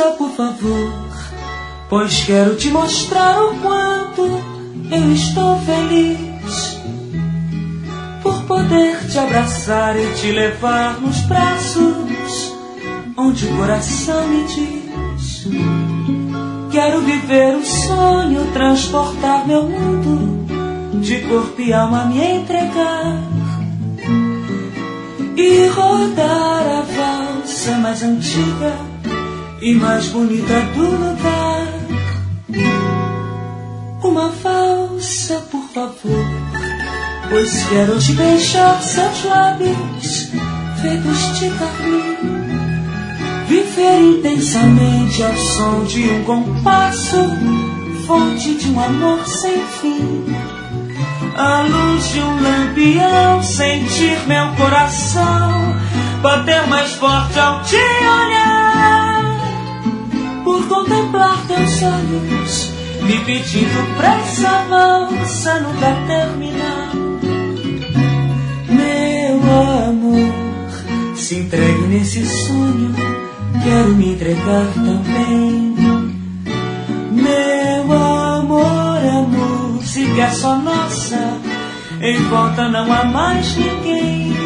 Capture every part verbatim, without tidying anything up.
valsa, por favor, pois quero te mostrar o quanto eu estou feliz por poder te abraçar e te levar nos braços onde o coração me diz: quero viver o sonho, transportar meu mundo, de corpo e alma me entregar e rodar a valsa mais antiga e mais bonita do lugar. Uma valsa, por favor, pois quero te beijar seus lábios feitos de carmim, viver intensamente ao som de um compasso, fonte de um amor sem fim. À luz de um lampião, sentir meu coração bater mais forte ao te olhar, por contemplar teus olhos, me pedindo pra essa valsa nunca terminar. Meu amor, se entregue nesse sonho, quero me entregar também. Meu amor, a música é só nossa, em volta não há mais ninguém.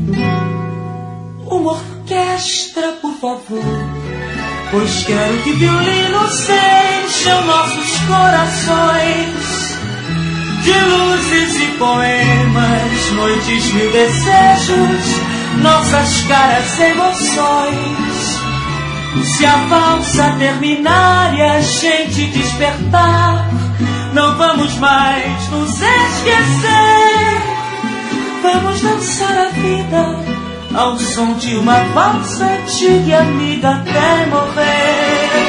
Uma orquestra, por favor, pois quero que violinos encham nossos corações de luzes e poemas, noites mil desejos, nossas caras emoções. Se a valsa terminar e a gente despertar, não vamos mais nos esquecer. Vamos dançar a vida ao som de uma valsa antiga e amiga até morrer.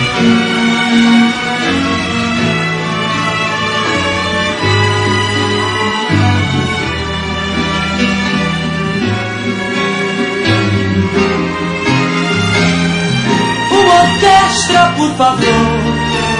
Orquestra, por favor.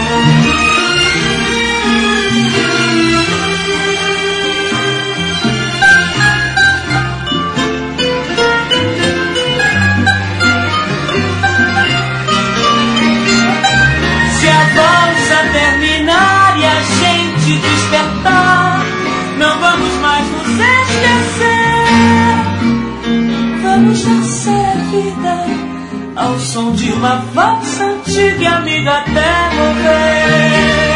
Se a valsa terminar e a gente despertar, não vamos mais nos esquecer. Vamos dançar a vida ao som de uma valsa antiga e amiga até morrer.